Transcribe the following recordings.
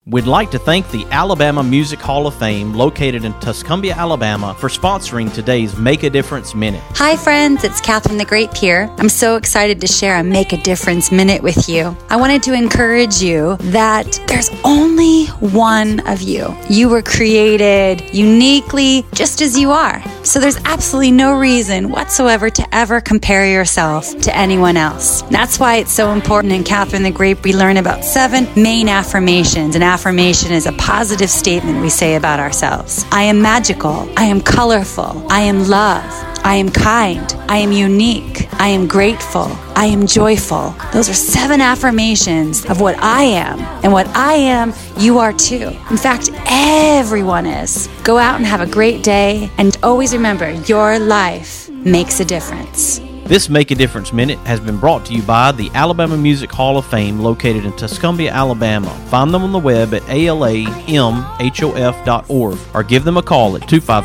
We'd like to thank the Alabama Music Hall of Fame, located in Tuscumbia, Alabama, for sponsoring today's Make a Difference Minute. Hi friends, it's Catherine the Grape here. I'm so excited to share a Make a Difference Minute with you. I wanted to encourage you that there's only one of you. You were created uniquely just as you are. So there's absolutely no reason whatsoever to ever compare yourself to anyone else. That's why it's so important in Catherine the Grape we learn about 7 main affirmations. An affirmation is a positive statement we say about ourselves. I am magical. I am colorful. I am love. I am kind. I am unique. I am grateful. I am joyful. Those are 7 affirmations of what I am. And what I am, you are too. In fact, everyone is. Go out and have a great day. And always remember, your life makes a difference. This Make a Difference Minute has been brought to you by the Alabama Music Hall of Fame, located in Tuscumbia, Alabama. Find them on the web at alamhof.org or give them a call at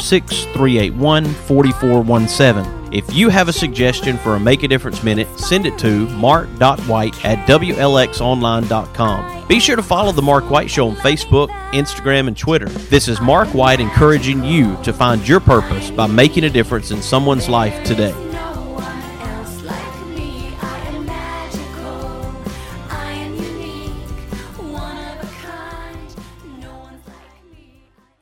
256-381-4417. If you have a suggestion for a Make a Difference Minute, send it to mark.white@wlxonline.com. Be sure to follow The Mark White Show on Facebook, Instagram, and Twitter. This is Mark White encouraging you to find your purpose by making a difference in someone's life today.